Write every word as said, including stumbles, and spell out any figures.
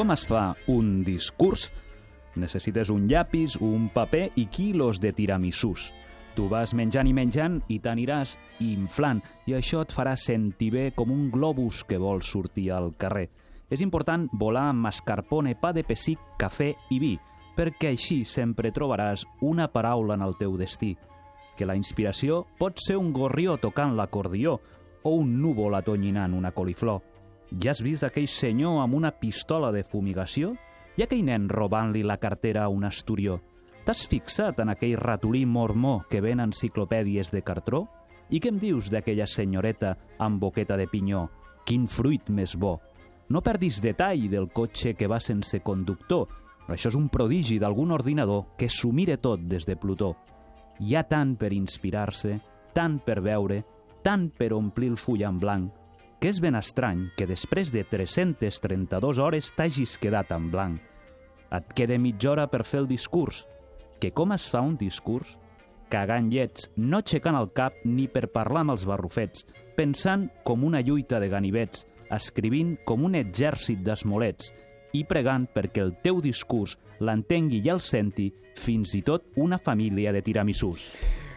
Com es fa un discurs? Necessites un llapis, un paper i quilos de tiramisús. Tu vas menjant i menjant i t'aniràs inflant, i això et farà sentir bé com un globus que vol sortir al carrer. És important volar amb mascarpone, pa de pessic, cafè i vi, perquè així sempre trobaràs una paraula en el teu destí. Que la inspiració pot ser un gorrió tocant l'acordió o un núvol atonyinant una coliflor. Ja has vist aquell senyor amb una pistola de fumigació? I aquell nen robant-li la cartera a un asturió? T'has fixat en aquell ratolí mormó que ven enciclopèdies de cartró? I què em dius d'aquella senyoreta amb boqueta de pinyó? Quin fruit més bo! No perdis detall del cotxe que va sense conductor. Això és un prodigi d'algun ordinador que s'ho mire tot des de Plutó. Hi ha tant per inspirar-se, tant per veure, tant per omplir el full en blanc, que és ben estrany que després de tres-centes trenta-dues hores t'hagis quedat en blanc. Et queda mitja hora per fer el discurs. Que com es fa un discurs? Cagant llets, no aixecant el cap ni per parlar amb els barrufets, pensant com una lluita de ganivets, escrivint com un exèrcit d'esmolets i pregant perquè el teu discurs l'entengui i el senti fins i tot una família de tiramisús.